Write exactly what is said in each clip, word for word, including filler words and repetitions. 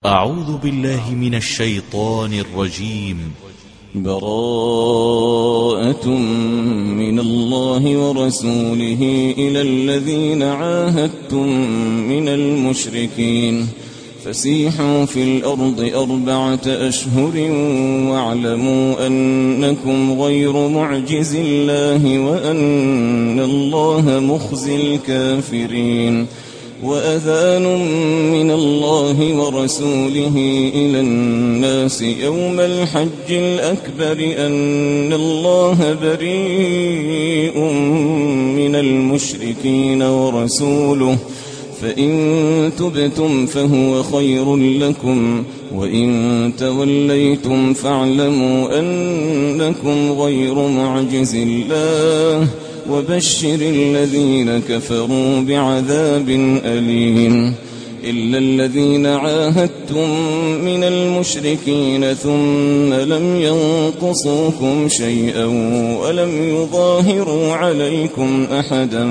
أعوذ بالله من الشيطان الرجيم. براءة من الله ورسوله إلى الذين عاهدتم من المشركين فسيحوا في الأرض أربعة أشهر واعلموا أنكم غير معجز الله وأن الله مخزي الكافرين. وأذان من الله ورسوله إلى الناس يوم الحج الأكبر أن الله بريء من المشركين ورسوله فإن تبتم فهو خير لكم وإن توليتم فاعلموا أنكم غير معجز الله وبشر الذين كفروا بعذاب أليم. إلا الذين عاهدتم من المشركين ثم لم ينقصوكم شيئا ولم يظاهروا عليكم أحدا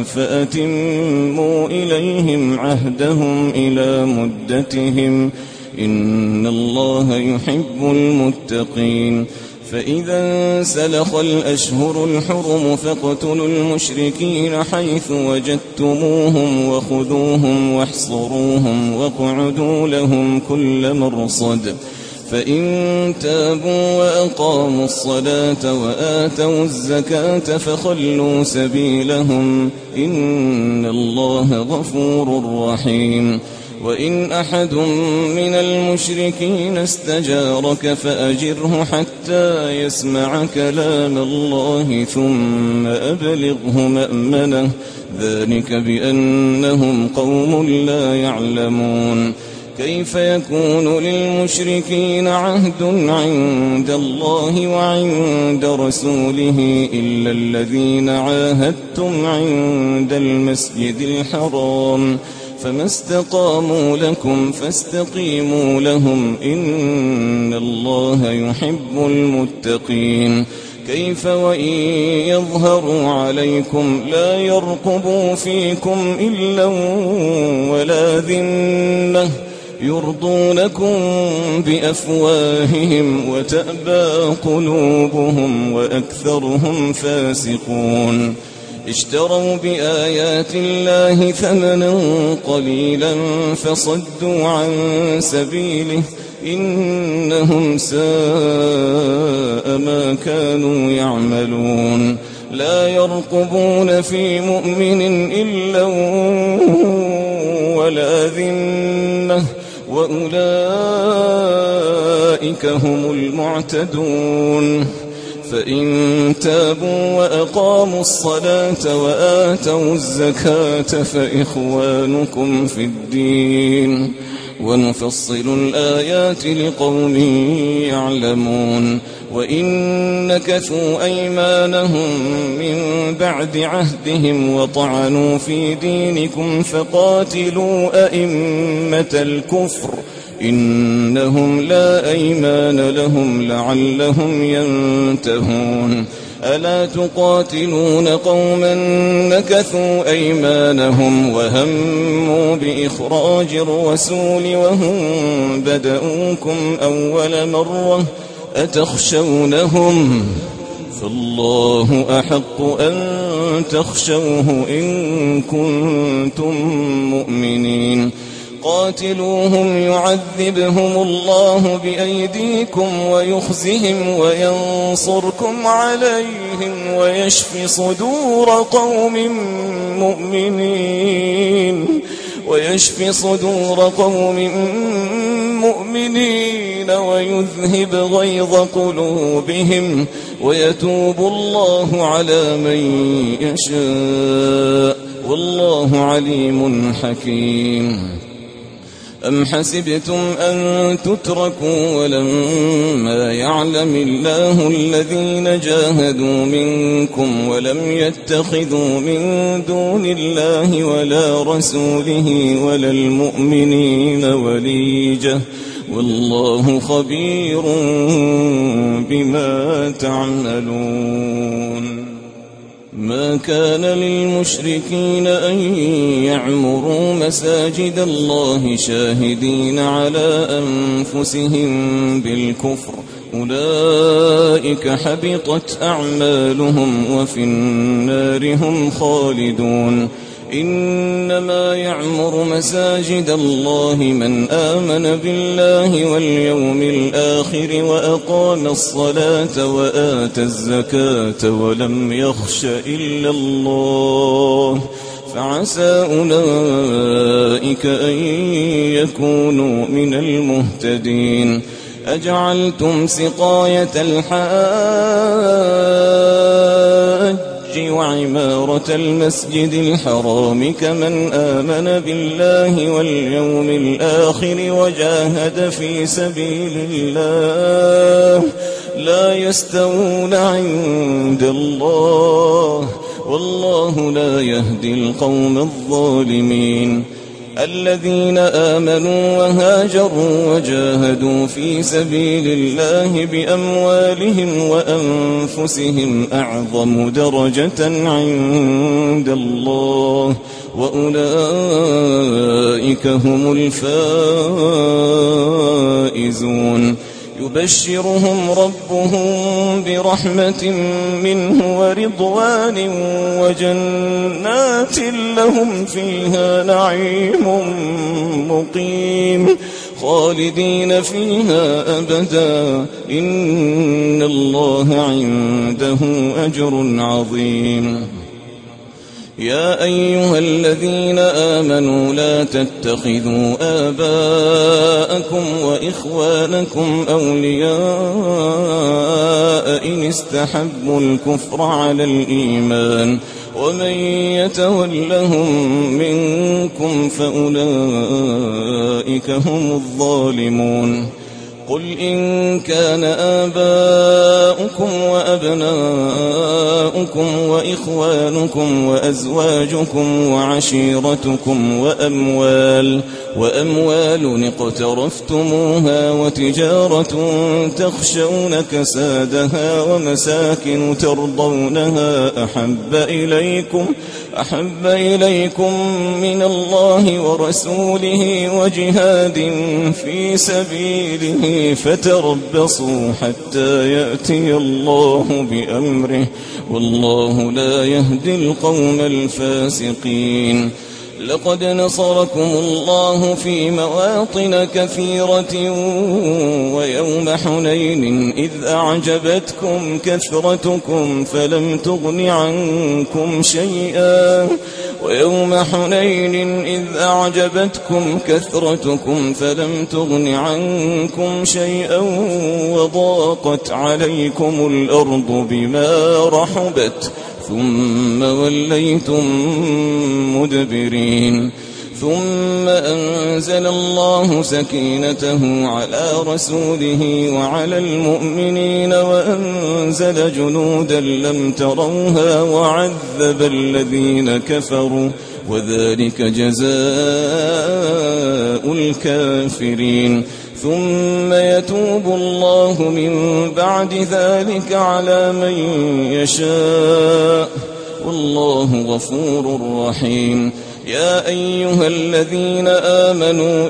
فأتموا إليهم عهدهم إلى مدتهم إن الله يحب المتقين. فإذا انسلخ الأشهر الحرم فاقتلوا المشركين حيث وجدتموهم وخذوهم واحصروهم واقعدوا لهم كل مرصد. فإن تابوا وأقاموا الصلاة وآتوا الزكاة فخلوا سبيلهم إن الله غفور رحيم. وإن أحد من المشركين استجارك فأجره حتى يسمع كلام الله ثم أبلغه مأمنه ذلك بأنهم قوم لا يعلمون. كيف يكون للمشركين عهد عند الله وعند رسوله إلا الذين عاهدتم عند المسجد الحرام فما استقاموا لكم فاستقيموا لهم إن الله يحب المتقين. كيف وإن يظهروا عليكم لا يرقبوا فيكم إلا ولا ذمة يرضونكم بأفواههم وتأبى قلوبهم وأكثرهم فاسقون. اشتروا بآيات الله ثمنا قليلا فصدوا عن سبيله إنهم ساء ما كانوا يعملون. لا يرقبون في مؤمن إلا ولا ذمة وأولئك هم المعتدون. فإن تابوا وأقاموا الصلاة وآتوا الزكاة فإخوانكم في الدين ونفصل الآيات لقوم يعلمون. وإن نكثوا أيمانهم من بعد عهدهم وطعنوا في دينكم فقاتلوا أئمة الكفر إنهم لا أيمان لهم لعلهم ينتهون. ألا تقاتلون قوما نكثوا أيمانهم وهموا بإخراج الرسول وهم بدؤوكم أول مرة أتخشونهم فالله أحق أن تخشوه إن كنتم مؤمنين. قاتلوهم يعذبهم الله بأيديكم ويخزهم وينصركم عليهم ويشفي صدور قوم مؤمنين ويشفي صدور قوم مؤمنين ويذهب غيظ قلوبهم ويتوب الله على من يشاء والله عليم حكيم. أم حسبتم أن تتركوا ولما يعلم الله الذين جاهدوا منكم ولم يتخذوا من دون الله ولا رسوله ولا المؤمنين وليجة والله خبير بما تعملون. ما كان للمشركين أن يعمروا مساجد الله شاهدين على أنفسهم بالكفر، أولئك حبطت أعمالهم وفي النار هم خالدون. إنما يعمر مساجد الله من آمن بالله واليوم الآخر وأقام الصلاة وآتى الزكاة ولم يخش إلا الله، فعسى أولئك أن يكونوا من المهتدين. أجعلتم سقاية الحاج وعمارة المسجد الحرام كمن آمن بالله واليوم الآخر وجاهد في سبيل الله لا يستوون عند الله، والله لا يهدي القوم الظالمين. الذين آمنوا وهاجروا وجاهدوا في سبيل الله بأموالهم وأنفسهم أعظم درجة عند الله، وأولئك هم الفائزون. يبشرهم ربهم برحمة منه ورضوان وجنات لهم فيها نعيم مقيم خالدين فيها أبدا، إن الله عنده أجر عظيم. يا أيها الذين آمنوا لا تتخذوا آباءكم وإخوانكم أولياء إن استحبوا الكفر على الإيمان، ومن يتولهم منكم فأولئك هم الظالمون. قل إن كان آباؤكم وأبناؤكم وإخوانكم وأزواجكم وعشيرتكم وأموال وأموال اقترفتموها وتجارة تخشون كسادها ومساكن ترضونها أحب إليكم أحب إليكم من الله ورسوله وجهاد في سبيله فتربصوا حتى يأتي الله بأمره، والله لا يهدي القوم الفاسقين. لقد نصركم الله في مواطن كثيرة ويوم حنين إذ أعجبتكم كثرتكم فلم تغن عنكم شيئا ويوم حنين إذ أعجبتكم كثرتكم فلم تغن عنكم شيئا وضاقت عليكم الأرض بما رحبت ثم وليتم مدبرين. ثم أنزل الله سكينته على رسوله وعلى المؤمنين وأنزل جنودا لم تروها وعذب الذين كفروا، وذلك جزاء الكافرين. ثم يتوب الله من بعد ذلك على من يشاء، والله غفور رحيم. يا أيها الذين آمنوا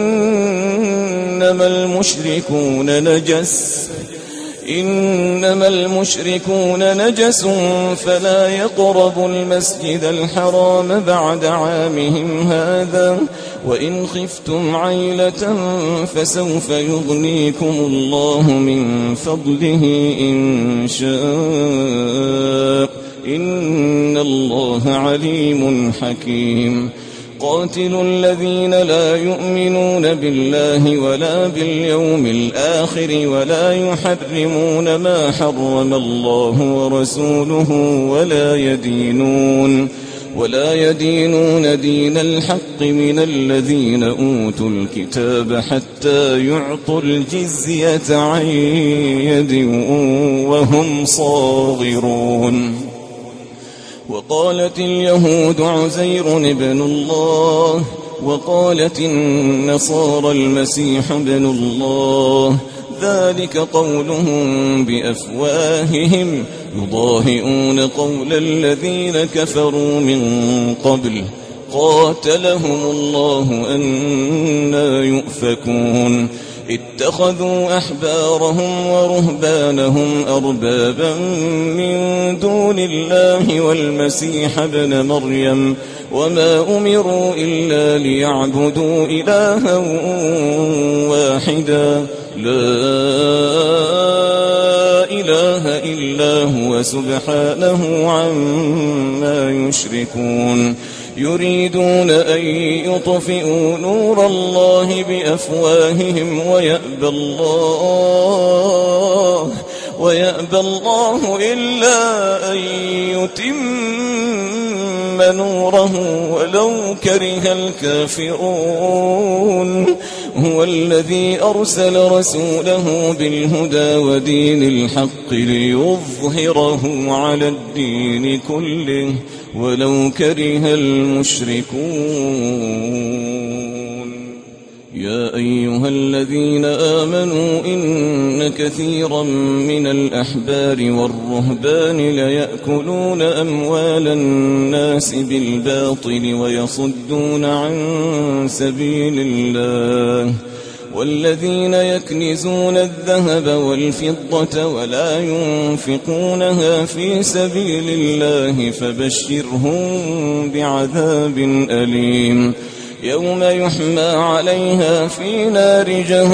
إنما المشركون نجس إنما المشركون نجس فلا يقربوا المسجد الحرام بعد عامهم هذا، وإن خفتم عيلة فسوف يغنيكم الله من فضله إن شاء، إن الله عليم حكيم. قاتلوا الذين لا يؤمنون بالله ولا باليوم الآخر ولا يحرمون ما حرم الله ورسوله ولا يدينون ولا يدينون دين الحق من الذين أوتوا الكتاب حتى يعطوا الجزية عن يد وهم صاغرون. وقالت اليهود عزير ابن الله وقالت النصارى المسيح ابن الله، ذلك قولهم بأفواههم يضاهئون قول الذين كفروا من قبل قاتلهم الله أنى يؤفكون اتخذوا أحبارهم ورهبانهم أربابا من دون الله والمسيح ابن مريم وما أمروا إلا ليعبدوا إلها واحدا لا إله إلا هو سبحانه عما يشركون يريدون أن يطفئوا نور الله بأفواههم ويأبى الله ويأبى الله إلا أن يتم نوره ولو كره الكافرون هو الذي أرسل رسوله بالهدى ودين الحق ليظهره على الدين كله ولو كره المشركون يا أيها الذين آمنوا إن كثيرا من الأحبار والرهبان ليأكلون أموال الناس بالباطل ويصدون عن سبيل الله والذين يكنزون الذهب والفضة ولا ينفقونها في سبيل الله فبشرهم بعذاب أليم يوم يحمى عليها في نار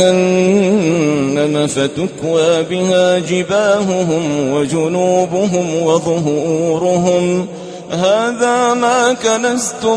جهنم فتكوى بها جباههم وجنوبهم وظهورهم هذا ما كنزتم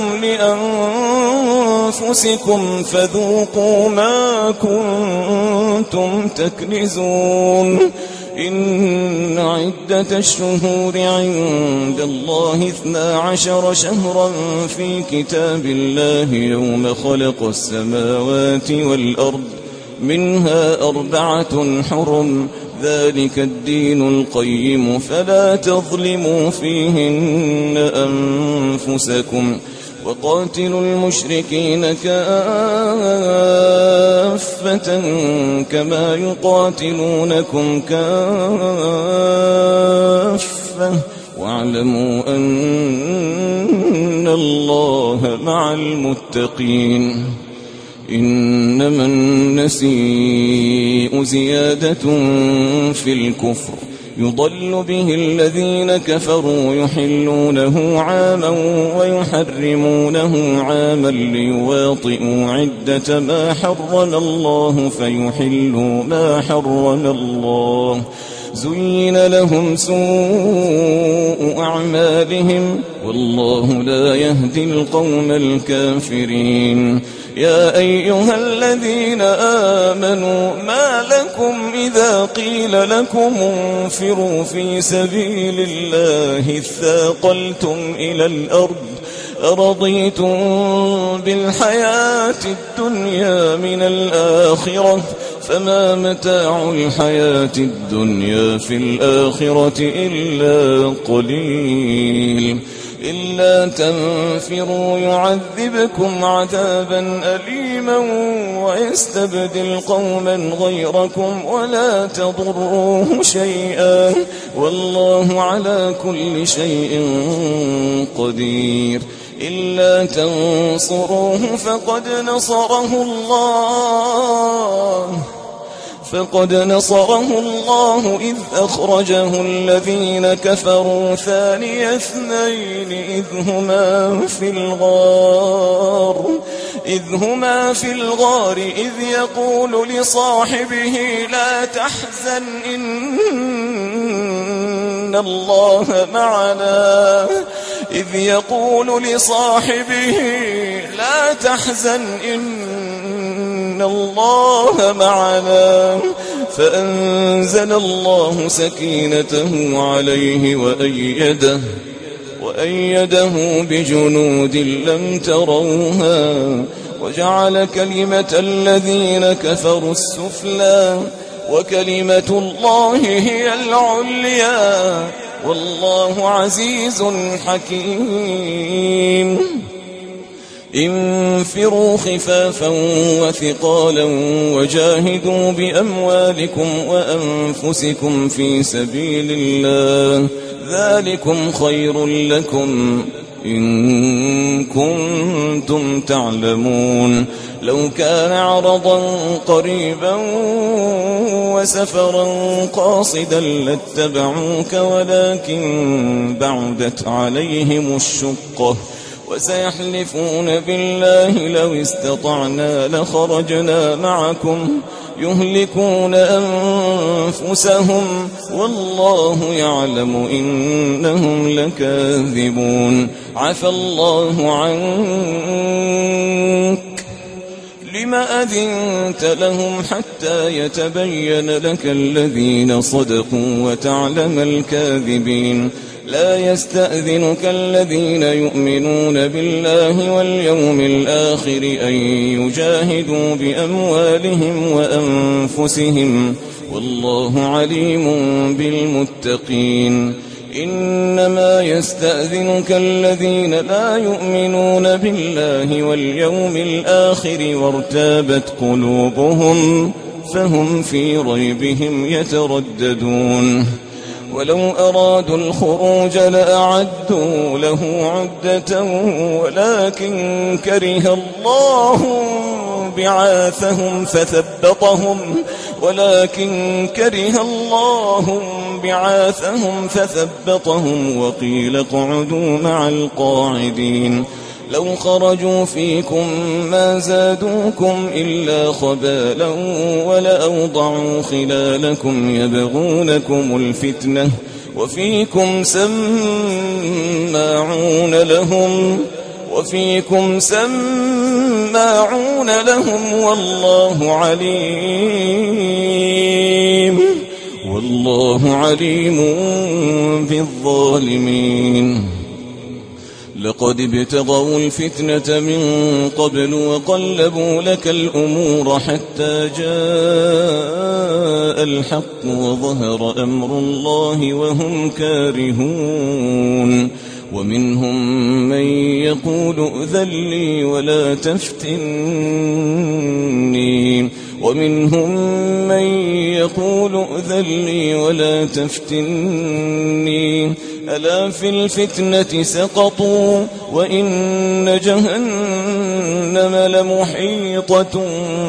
لأنفسكم فذوقوا ما كنتم تكنزون إن عدة الشهور عند الله اثنا عشر شهرا في كتاب الله يوم خلق السماوات والأرض منها أربعة حرم ذلك الدين القيم فلا تظلموا فيهن أنفسكم وقاتلوا المشركين كافة كما يقاتلونكم كافة واعلموا أن الله مع المتقين إنما النسيء زيادة في الكفر يضل به الذين كفروا يحلونه عاما ويحرمونه عاما ليواطئوا عدة ما حرم الله فيحلوا ما حرم الله زين لهم سوء أعمالهم والله لا يهدي القوم الكافرين يا أيها الذين آمنوا ما لكم إذا قيل لكم انفروا في سبيل الله اثاقلتم إلى الأرض أرضيتم بالحياة الدنيا من الآخرة فما متاع الحياة الدنيا في الآخرة إلا قليل إلا تنفروا يعذبكم عذابا أليما ويستبدل قوما غيركم ولا تضروه شيئا والله على كل شيء قدير إلا تنصروه فقد نصره الله فقد نصره الله إذ أخرجه الذين كفروا ثاني اثنين إذ هما في الغار إذ هما في الغار إذ يقول لصاحبه لا تحزن إن الله معنا إذ يقول لصاحبه لا تحزن إن الله معنا فأنزل الله سكينته عليه وأيده وأيده بجنود لم تروها وجعل كلمة الذين كفروا السفلى وكلمة الله هي العليا والله عزيز حكيم انفروا خفافا وثقالا وجاهدوا بأموالكم وأنفسكم في سبيل الله ذلكم خير لكم إن كنتم تعلمون لو كان عرضا قريبا وسفرا قاصدا لاتبعوك ولكن بعدت عليهم الشقة وسيحلفون بالله لو استطعنا لخرجنا معكم يهلكون أنفسهم والله يعلم إنهم لكاذبون عفى الله عنك لم أذنت لهم حتى يتبين لك الذين صدقوا وتعلم الكاذبين لا يستأذنك الذين يؤمنون بالله واليوم الآخر أن يجاهدوا بأموالهم وأنفسهم والله عليم بالمتقين إنما يستأذنك الذين لا يؤمنون بالله واليوم الآخر وارتابت قلوبهم فهم في ريبهم يترددون ولو أرادوا الخروج لأعدوا له عدة ولكن كره الله بعاثهم فثبطهم ولكن كره الله بعاثهم فثبطهم وقيل اقعدوا مع القاعدين لو خرجوا فيكم ما زادوكم إلا خبالا ولأوضعوا خلالكم يبغونكم الفتنة وفيكم سماعون لهم وفيكم سماعون لهم والله عليم والله عليم بالظالمين لقد ابتغوا الفتنة من قبل وقلبوا لك الأمور حتى جاء الحق وظهر أمر الله وهم كارهون ومنهم من يقول ائذن لي ولا تفتني ومنهم من يقول ائذن لي ولا تفتني ألا في الفتنة سقطوا وإن جهنم لمحيطة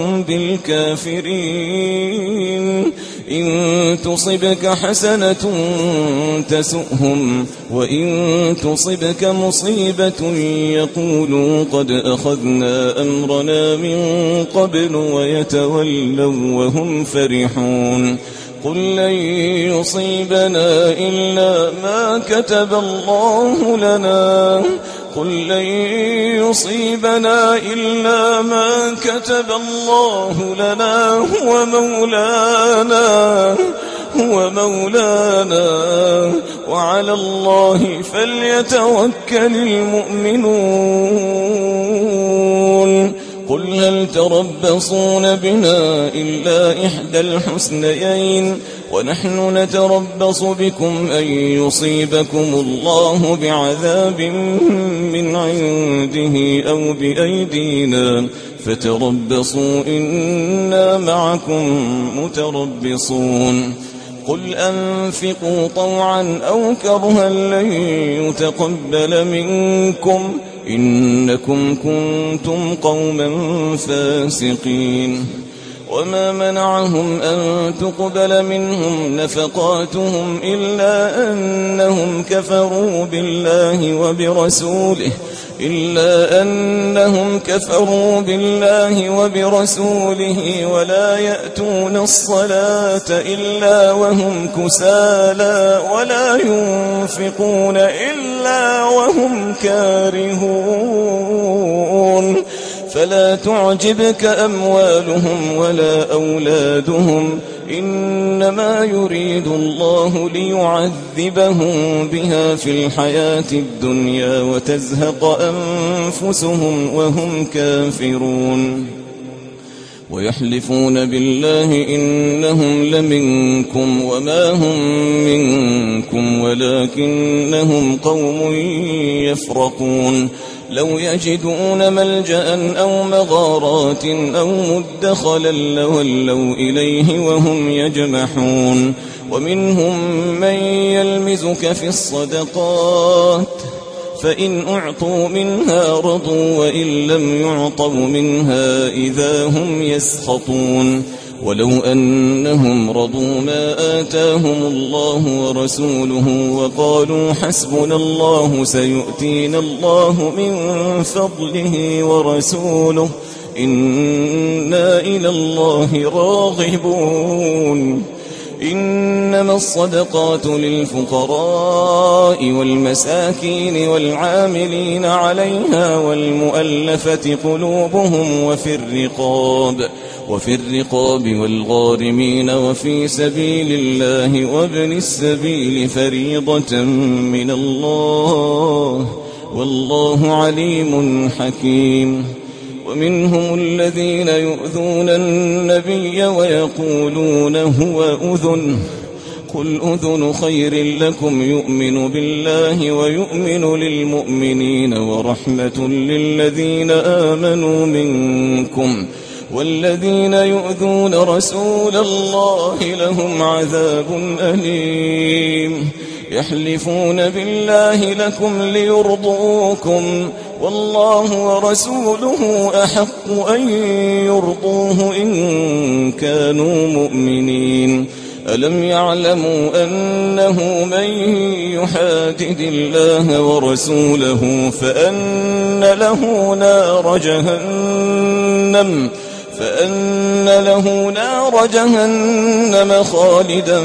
بالكافرين إن تصبك حسنة تسؤهم وإن تصبك مصيبة يقولوا قد أخذنا أمرنا من قبل ويتولوا وهم فرحون قل لن يصيبنا إلا ما كتب الله لنا قل لن يصيبنا إلا ما كتب الله لنا هو مولانا هو مولانا وعلى الله فليتوكل المؤمنون قل هل تربصون بنا إلا إحدى الحسنيين ونحن نتربص بكم أن يصيبكم الله بعذاب من عنده أو بأيدينا فتربصوا إنا معكم متربصون قل أنفقوا طوعا أو كرها لن يتقبل منكم إنكم كنتم قوما فاسقين وما منعهم أن تقبل منهم نفقاتهم إلا أنهم كفروا بالله وبرسوله إلا أنهم كفروا بالله وبرسوله ولا يأتون الصلاة إلا وهم كسالى ولا ينفقون إلا وهم كارهون فلا تعجبك أموالهم ولا أولادهم إنما يريد الله ليعذبهم بها في الحياة الدنيا وتزهق أنفسهم وهم كافرون ويحلفون بالله إنهم لمنكم وما هم منكم ولكنهم قوم يفرقون لو يجدون ملجأ أو مغارات أو مدخلا لولوا إليه وهم يجمحون ومنهم من يلمزك في الصدقات فإن أعطوا منها رضوا وإن لم يعطوا منها إذا هم يسخطون ولو أنهم رضوا ما آتاهم الله ورسوله وقالوا حسبنا الله سيؤتينا الله من فضله ورسوله إنا إلى الله راغبون إنما الصدقات للفقراء والمساكين والعاملين عليها والمؤلفة قلوبهم وفي الرقاب وفي الرقاب والغارمين وفي سبيل الله وابن السبيل فريضة من الله والله عليم حكيم ومنهم الذين يؤذون النبي ويقولون هو أذن قل أذن خير لكم يؤمن بالله ويؤمن للمؤمنين ورحمة للذين آمنوا منكم والذين يؤذون رسول الله لهم عذاب أليم يحلفون بالله لكم ليرضوكم والله ورسوله أحق أن يرضوه إن كانوا مؤمنين ألم يعلموا أنه من يحادد الله ورسوله فأن له نار جهنم فأن له نار جهنم خالدا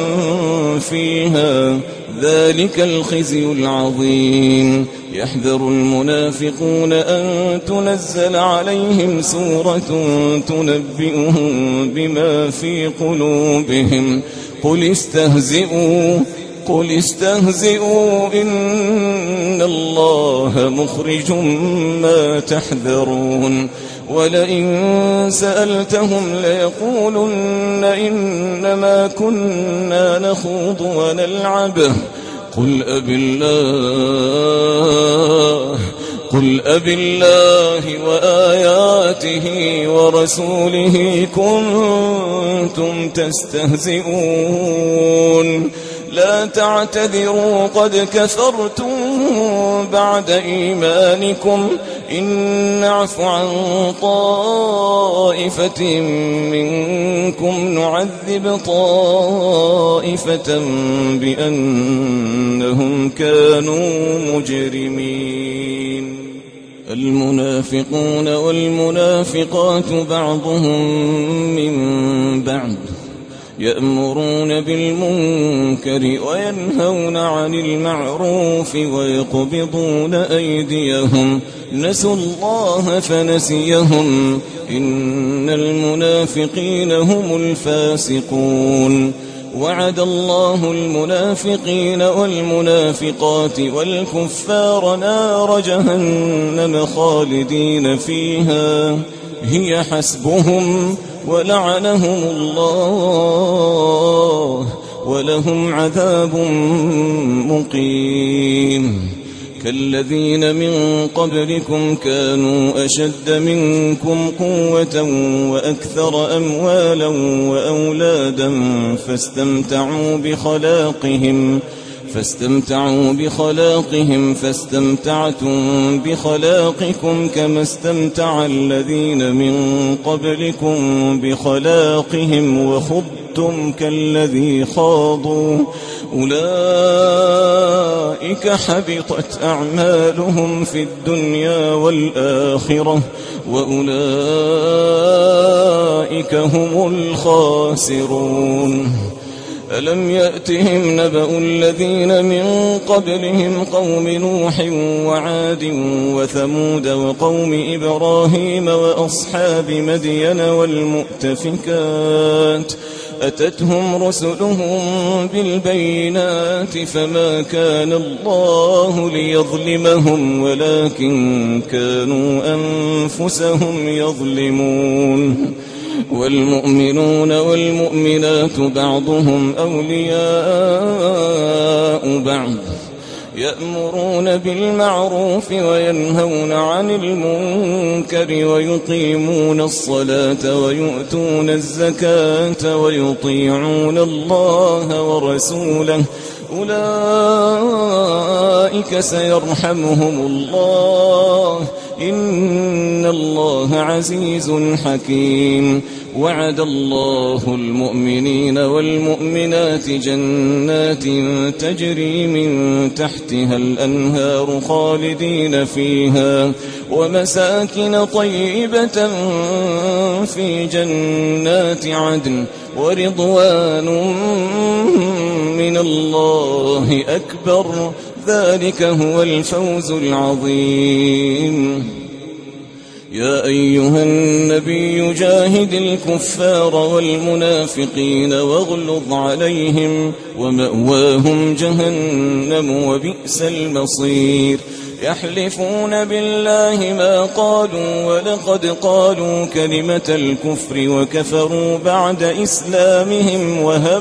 فيها ذلك الخزي العظيم يحذر المنافقون أن تنزل عليهم سورة تنبئهم بما في قلوبهم قل استهزئوا قل استهزئوا إن الله مخرج ما تحذرون ولئن سألتهم ليقولن إنما كنا نخوض ونلعب قل أبي الله قل أبي الله وآياته ورسوله كنتم تستهزئون لا تعتذروا قد كفرتم بعد إيمانكم إن نعف عن طائفة منكم نعذب طائفة بأنهم كانوا مجرمين المنافقون والمنافقات بعضهم من بعض يأمرون بالمنكر وينهون عن المعروف ويقبضون أيديهم نسوا الله فنسيهم إن المنافقين هم الفاسقون وعد الله المنافقين والمنافقات والكفار نار جهنم خالدين فيها هي حسبهم ولعنهم الله ولهم عذاب مقيم كالذين من قبلكم كانوا أشد منكم قوة وأكثر أموالا وأولادا فاستمتعوا بخلاقهم فاستمتعوا بخلاقهم فاستمتعتم بخلاقكم كما استمتع الذين من قبلكم بخلاقهم وخضتم كالذي خاضوا أولئك حبطت أعمالهم في الدنيا والآخرة وأولئك هم الخاسرون ألم يأتهم نبأ الذين من قبلهم قوم نوح وعاد وثمود وقوم إبراهيم وأصحاب مدين والمؤتفكات أتتهم رسلهم بالبينات فما كان الله ليظلمهم ولكن كانوا أنفسهم يظلمون والمؤمنون والمؤمنات بعضهم أولياء بعض يأمرون بالمعروف وينهون عن المنكر ويقيمون الصلاة ويؤتون الزكاة ويطيعون الله ورسوله أولئك سيرحمهم الله إن الله عزيز حكيم. وعد الله المؤمنين والمؤمنات جنات تجري من تحتها الأنهار خالدين فيها ومساكن طيبة في جنات عدن ورضوان من الله أكبر ذلك هو الفوز العظيم. يا أيها النبي جاهد الكفار والمنافقين واغلظ عليهم ومأواهم جهنم وبئس المصير. يحلفون بالله ما قالوا ولقد قالوا كلمة الكفر وكفروا بعد إسلامهم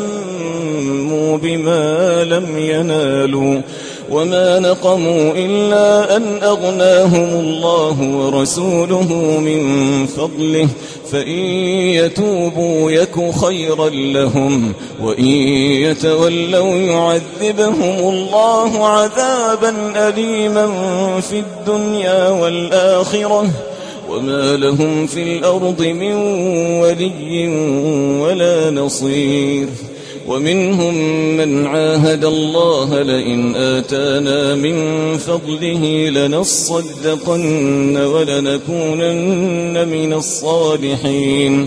وهموا بما لم ينالوا وما نقموا إلا أن أغناهم الله ورسوله من فضله فإن يتوبوا يك خيرا لهم وإن يتولوا يعذبهم الله عذابا أليما في الدنيا والآخرة وما لهم في الأرض من ولي ولا نصير. ومنهم من عاهد الله لئن آتانا من فضله لنصدقن ولنكونن من الصالحين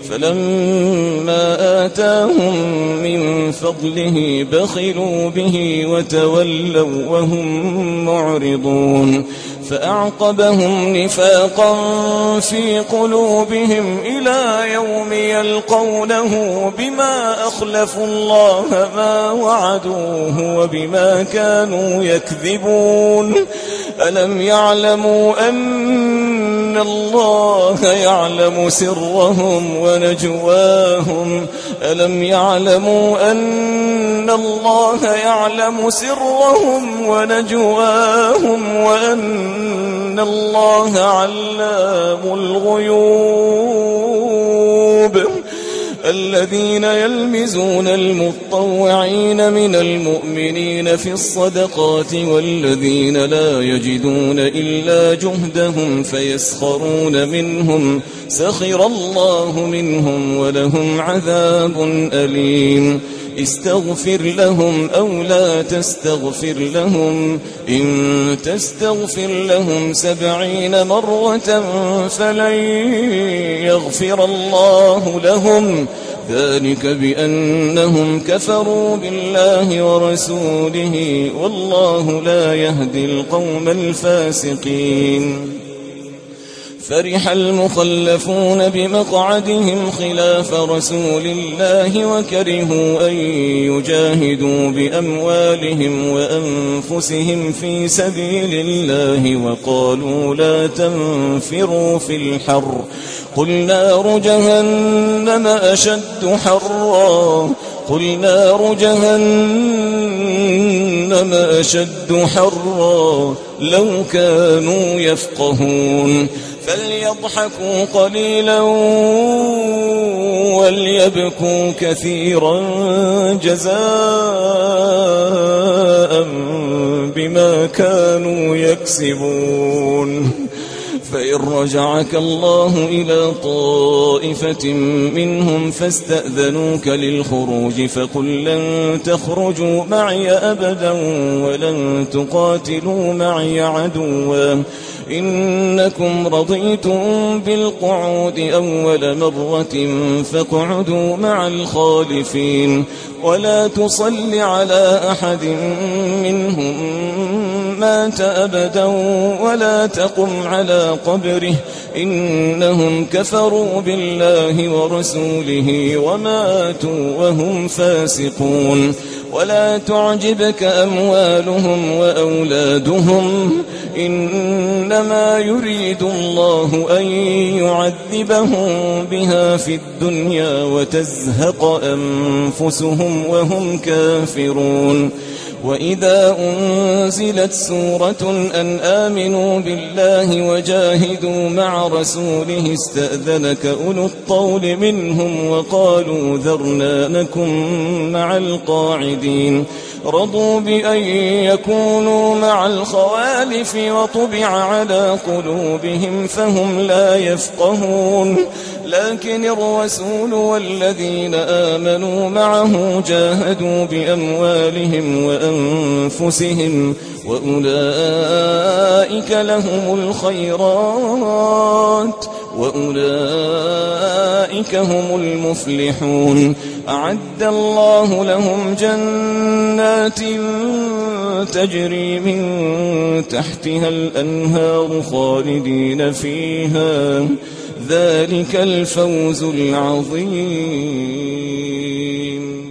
فلما آتاهم من فضله بخلوا به وتولوا وهم معرضون فأعقبهم نفاقا في قلوبهم إلى يوم يلقونه بما أخلفوا الله ما وعدوه وبما كانوا يكذبون. ألم يعلموا أن الله يعلم سرهم ونجواهم ألم يعلموا أن الله يعلم سرهم ونجواهم وأن الله علام الغيوب. الذين يلمزون المطوعين من المؤمنين في الصدقات والذين لا يجدون إلا جهدهم فيسخرون منهم سخر الله منهم ولهم عذاب أليم. استغفر لهم أو لا تستغفر لهم إن تستغفر لهم سبعين مرة فلن يغفر الله لهم ذلك بأنهم كفروا بالله ورسوله والله لا يهدي القوم الفاسقين. فرح المخلفون بمقعدهم خلاف رسول الله وكرهوا أن يجاهدوا بأموالهم وأنفسهم في سبيل الله وقالوا لا تنفروا في الحر قل نار جهنم أشد حرا قل نار جهنم أشد حرا لو كانوا يفقهون. فليضحكوا قليلا وليبكوا كثيرا جزاء بما كانوا يكسبون. فإن رجعك الله إلى طائفة منهم فاستأذنوك للخروج فقل لن تخرجوا معي أبدا ولن تقاتلوا معي عدوا إنكم رضيتم بالقعود أول مرة فاقعدوا مع الخالفين ولا تصل على أحد منهم مات أبدا ولا تقم على قبره إنهم كفروا بالله ورسوله وماتوا وهم فاسقون. ولا تعجبك أموالهم وأولادهم إنما يريد الله أن يعذبهم بها في الدنيا وتزهق أنفسهم وهم كافرون. وإذا أنزلت سورة أن آمنوا بالله وجاهدوا مع رسوله استأذنك أولو الطول منهم وقالوا ذرنا نكن مع القاعدين رضوا بأن يكونوا مع الخوالف وطبع على قلوبهم فهم لا يفقهون لكن الرسول والذين آمنوا معه جاهدوا بأموالهم وأنفسهم وأولئك لهم الخيرات وأولئك هم المفلحون أعد الله لهم جنات تجري من تحتها الأنهار خالدين فيها ذلك الفوز العظيم.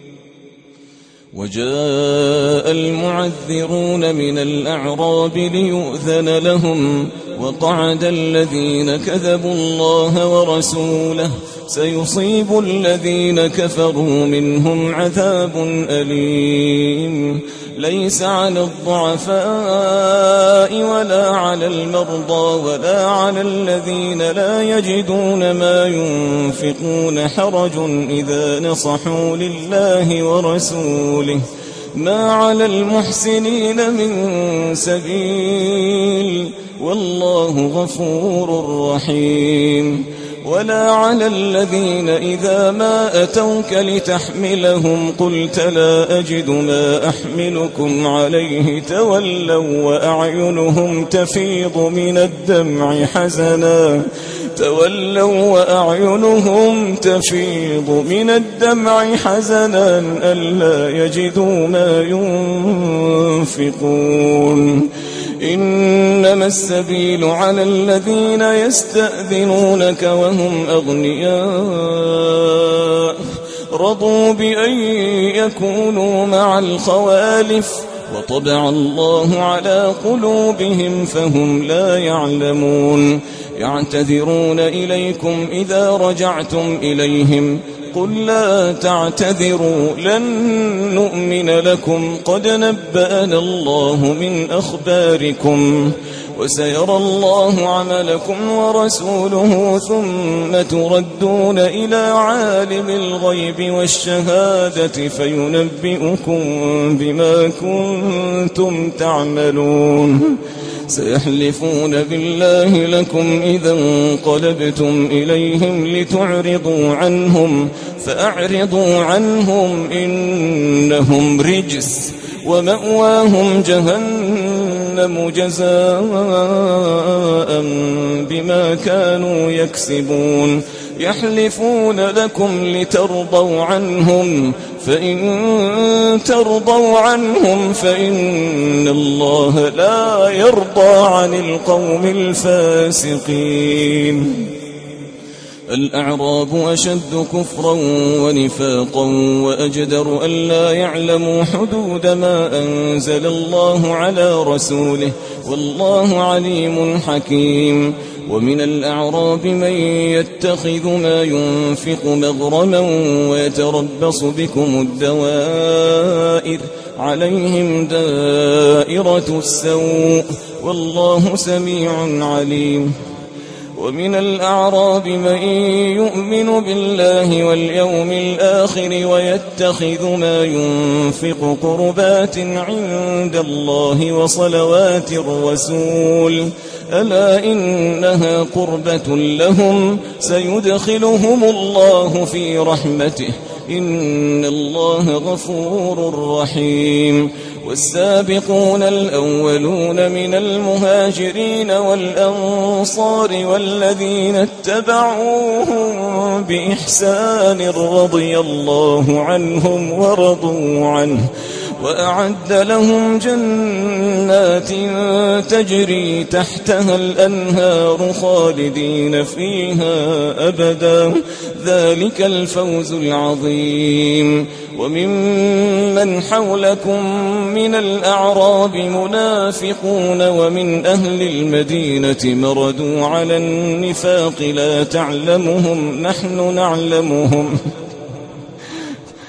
وجاء المعذرون من الأعراب ليؤذن لهم وقعد الذين كذبوا الله ورسوله سيصيب الذين كفروا منهم عذاب أليم ليس على الضعفاء ولا على المرضى ولا على الذين لا يجدون ما ينفقون حرج إذا نصحوا لله ورسوله ما على المحسنين من سبيل والله غفور رحيم ولا على الذين إذا ما أتوك لتحملهم قلت لا أجد ما أحملكم عليه تولوا وأعينهم تفيض من الدمع حزنا تولوا وأعينهم تفيض من الدمع حزنا ألا يجدوا ما ينفقون إنما السبيل على الذين يستأذنونك وهم أغنياء رضوا بأن يكونوا مع الخوالف وطبع الله على قلوبهم فهم لا يعلمون يعتذرون إليكم إذا رجعتم إليهم قل لا تعتذروا لن نؤمن لكم قد نبأنا الله من أخباركم وسيرى الله عملكم ورسوله ثم تردون إلى عالم الغيب والشهادة فينبئكم بما كنتم تعملون سيحلفون بالله لكم إذا انقلبتم إليهم لتعرضوا عنهم فأعرضوا عنهم إنهم رجس ومأواهم جهنم جزاء بما كانوا يكسبون يحلفون لكم لترضوا عنهم فإن ترضوا عنهم فإن الله لا يرضى عن القوم الفاسقين الأعراب أشد كفرا ونفاقا وأجدر ألا يعلموا حدود ما أنزل الله على رسوله والله عليم حكيم ومن الأعراب من يتخذ ما ينفق مغرما ويتربص بكم الدوائر عليهم دائرة السوء والله سميع عليم ومن الأعراب من يؤمن بالله واليوم الآخر ويتخذ ما ينفق قربات عند الله وصلوات الرسول ألا إنها قربة لهم سيدخلهم الله في رحمته إن الله غفور رحيم والسابقون الأولون من المهاجرين والأنصار والذين اتبعوهم بإحسان رضي الله عنهم ورضوا عنه وأعد لهم جنات تجري تحتها الأنهار خالدين فيها أبدا ذلك الفوز العظيم وممن حولكم من الأعراب منافقون ومن أهل المدينة مردوا على النفاق لا تعلمهم نحن نعلمهم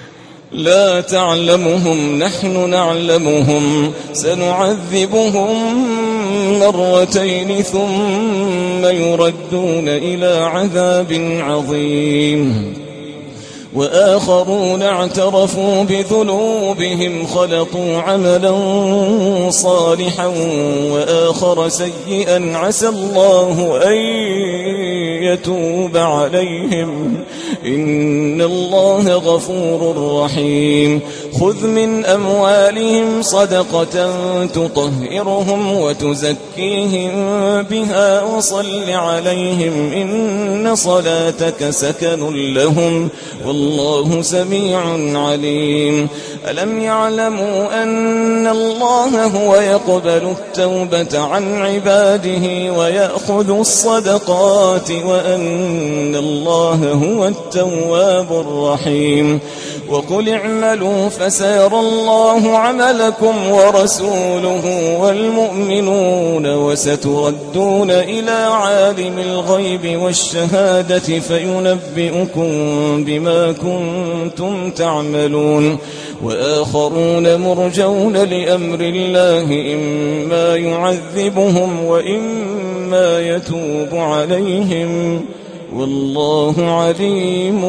لا تعلمهم نحن نعلمهم سنعذبهم مرتين ثم يردون إلى عذاب عظيم وآخرون اعترفوا بذنوبهم خلطوا عملا صالحا وآخر سيئا عسى الله أن يتوب عليهم إن الله غفور رحيم خذ من أموالهم صدقة تطهرهم وتزكيهم بها وصل عليهم إن صلاتك سكن لهم والله سميع عليم ألم يعلموا أن الله هو يقبل التوبة عن عباده ويأخذ الصدقات وأن الله هو التواب الرحيم وقل اعملوا فسيرى الله عملكم ورسوله والمؤمنون وستردون إلى عالم الغيب والشهادة فينبئكم بما كنتم تعملون وآخرون مرجون لأمر الله إما يعذبهم وإما يتوب عليهم والله عليم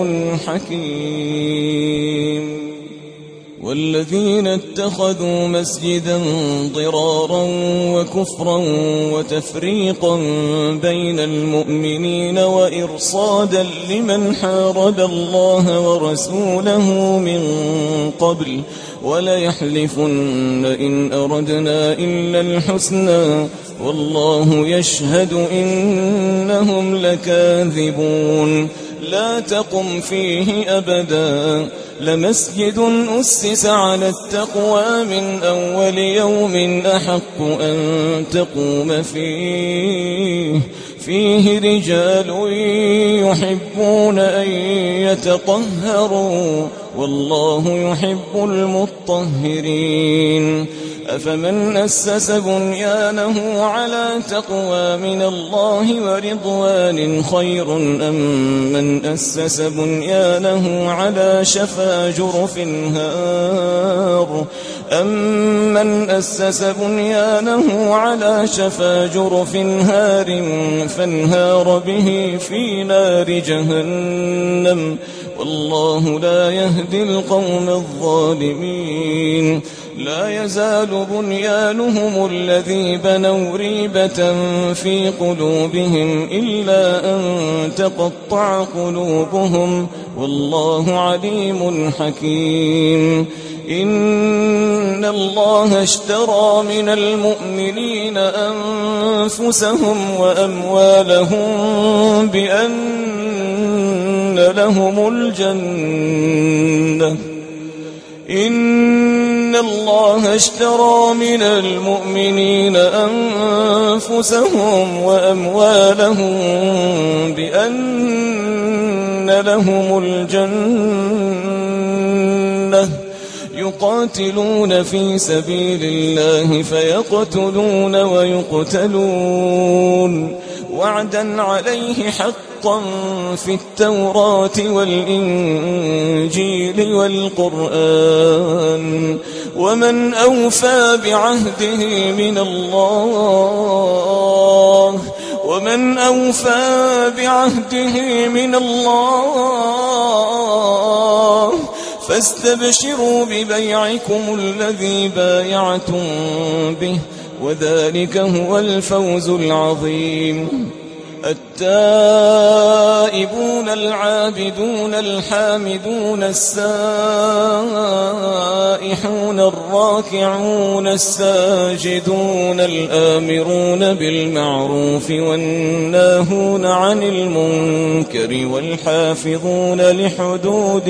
حكيم والذين اتخذوا مسجدا ضرارا وكفرا وتفريقا بين المؤمنين وإرصادا لمن حارب الله ورسوله من قبل وليحلفن إن أردنا إلا الحسنى والله يشهد إنهم لكاذبون لا تقم فيه أبدا لمسجد أسس على التقوى من أول يوم أحق أن تقوم فيه فيه رجال يحبون أن يتطهروا والله يحب المطهرين أفمن أسس بنيانه على تقوى من الله ورضوان خير أم من أسس بنيانه على شفا جرف هار أم من أسس بنيانه على شفا جرف هار فانهار به في نار جهنم والله لا يهدي القوم الظالمين لا يزال بنيانهم الذي بنوا ريبة في قلوبهم إلا أن تقطع قلوبهم والله عليم حكيم إن الله اشترى من المؤمنين أنفسهم وأموالهم بأن لهم الجنة إن الله اشترى من المؤمنين أنفسهم وأموالهم بأن لهم الجنة يقاتلون في سبيل الله فيقتلون ويقتلون وعدا عليه حقا في التوراة والإنجيل والقرآن ومن أوفى بعهده من الله ومن أوفى بعهده من الله فاستبشروا ببيعكم الذي بايعتم به وذلك هو الفوز العظيم التائبون العابدون الحامدون السائحون الراكعون الساجدون الآمرون بالمعروف والناهون عن المنكر والحافظون لحدود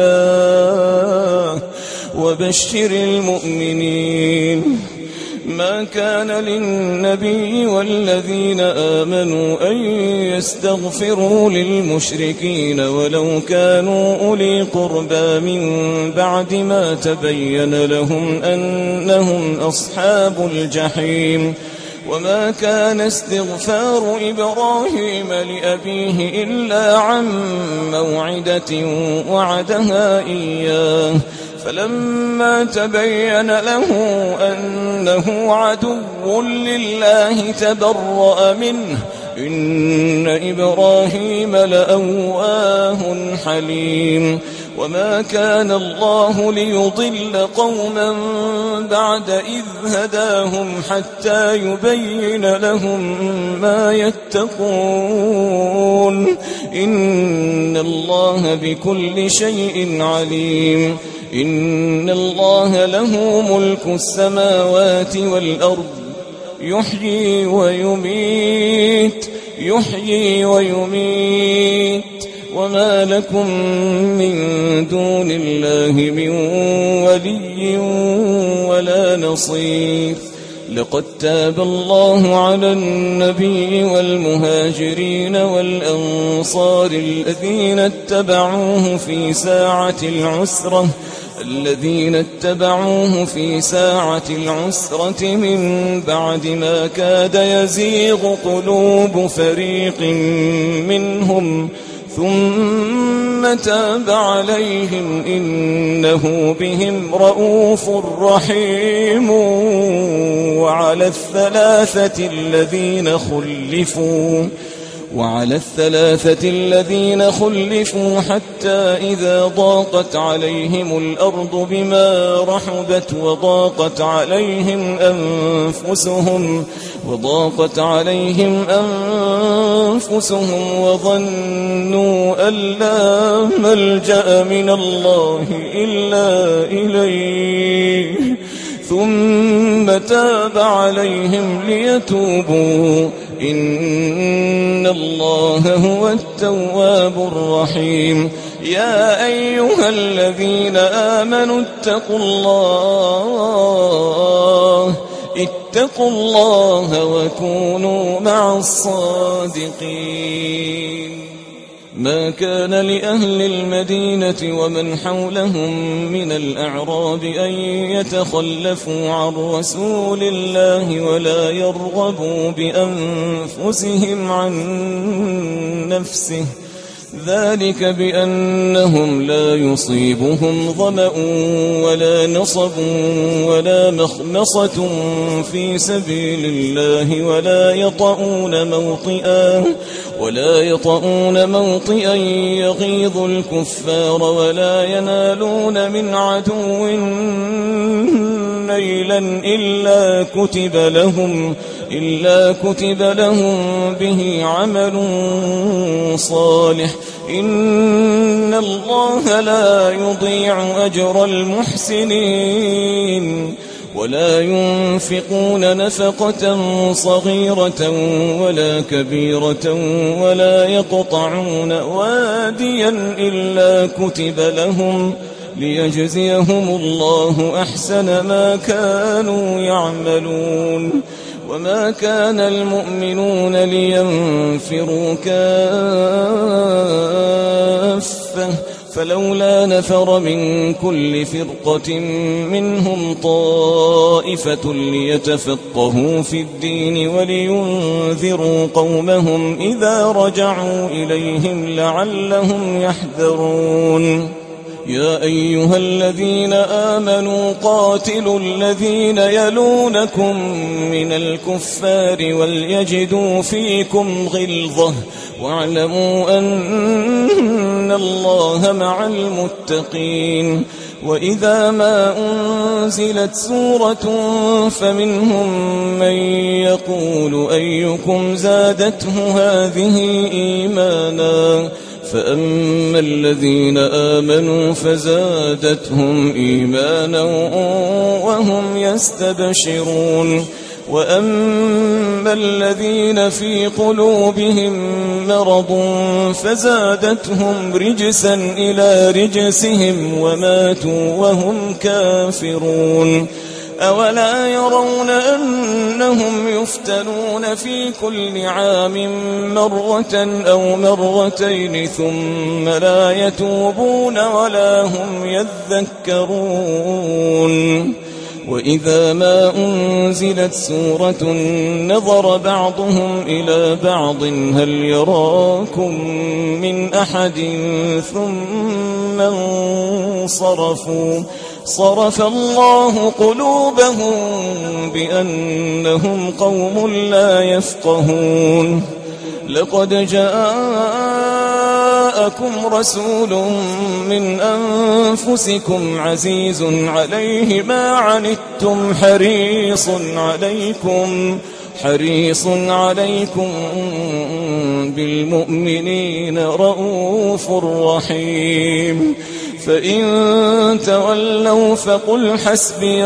الله وبشر المؤمنين ما كان للنبي والذين آمنوا أن يستغفروا للمشركين ولو كانوا أولي قربى من بعد ما تبين لهم أنهم أصحاب الجحيم وما كان استغفار إبراهيم لأبيه إلا عن موعدة وعدها إياه فلما تبين له أنه عدو لله تبرأ منه إن إبراهيم لأواه حليم وما كان الله ليضل قوما بعد إذ هداهم حتى يبين لهم ما يتقون إن الله بكل شيء عليم إن الله له ملك السماوات والأرض يحيي ويميت يحيي ويميت وما لكم من دون الله من ولي ولا نصير لقد تاب الله على النبي والمهاجرين والأنصار الذين اتبعوه في ساعة العسرة الذين اتبعوه في ساعة العسرة من بعد ما كاد يزيغ قلوب فريق منهم ثم تاب عليهم إنه بهم رؤوف رحيم وعلى الثلاثة الذين خلفوا وعلى الثلاثة الذين خلفوا حتى إذا ضاقت عليهم الأرض بما رحبت وضاقت عليهم أنفسهم وضاقت عليهم أنفسهم وظنوا أن لا ملجأ من الله إلا إليه ثم تاب عليهم ليتوبوا إن الله هو التواب الرحيم يا أيها الذين آمنوا اتقوا الله اتقوا الله وكونوا مع الصادقين ما كان لأهل المدينة ومن حولهم من الأعراب أن يتخلفوا عن رسول الله ولا يرغبوا بأنفسهم عن نفسه ذلك بأنهم لا يصيبهم ظمأ ولا نصب ولا مخمصة في سبيل الله ولا يطؤون موطئا ولا يطؤون موطئا يغيظ الكفار ولا ينالون من عدو نيلا إلا كتب لهم إلا كتب لهم به عمل صالح إن الله لا يضيع أجر المحسنين ولا ينفقون نفقة صغيرة ولا كبيرة ولا يقطعون واديا إلا كتب لهم ليجزيهم الله أحسن ما كانوا يعملون وما كان المؤمنون لينفروا كافة فلولا نفر من كل فرقة منهم طائفة ليتفقهوا في الدين ولينذروا قومهم إذا رجعوا إليهم لعلهم يحذرون يا أيها الذين آمنوا قاتلوا الذين يلونكم من الكفار وليجدوا فيكم غلظة واعلموا أن الله مع المتقين وإذا ما أنزلت سورة فمنهم من يقول أيكم زادته هذه إيمانا فأما الذين آمنوا فزادتهم إيمانا وهم يستبشرون وأما الذين في قلوبهم مرض فزادتهم رجسا إلى رجسهم وماتوا وهم كافرون أولا يرون أنهم يفتنون في كل عام مرة أو مرتين ثم لا يتوبون ولا هم يذكرون وإذا ما أنزلت سورة نظر بعضهم إلى بعض هل يراكم من أحد ثم صرفوا صرف الله قلوبهم بأنهم قوم لا يفقهون لقد جاءكم رسول من أنفسكم عزيز عليه ما عنتم حريص عليكم حريص عليكم بالمؤمنين رؤوف رحيم فإن تولوا فقل حسبي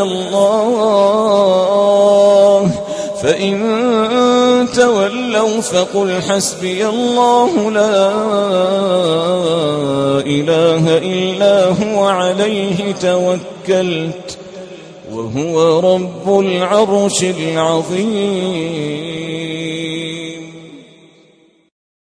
الله فإن تولوا فقل حسبي الله لا إله إلا هو عليه توكلت وهو رب العرش العظيم.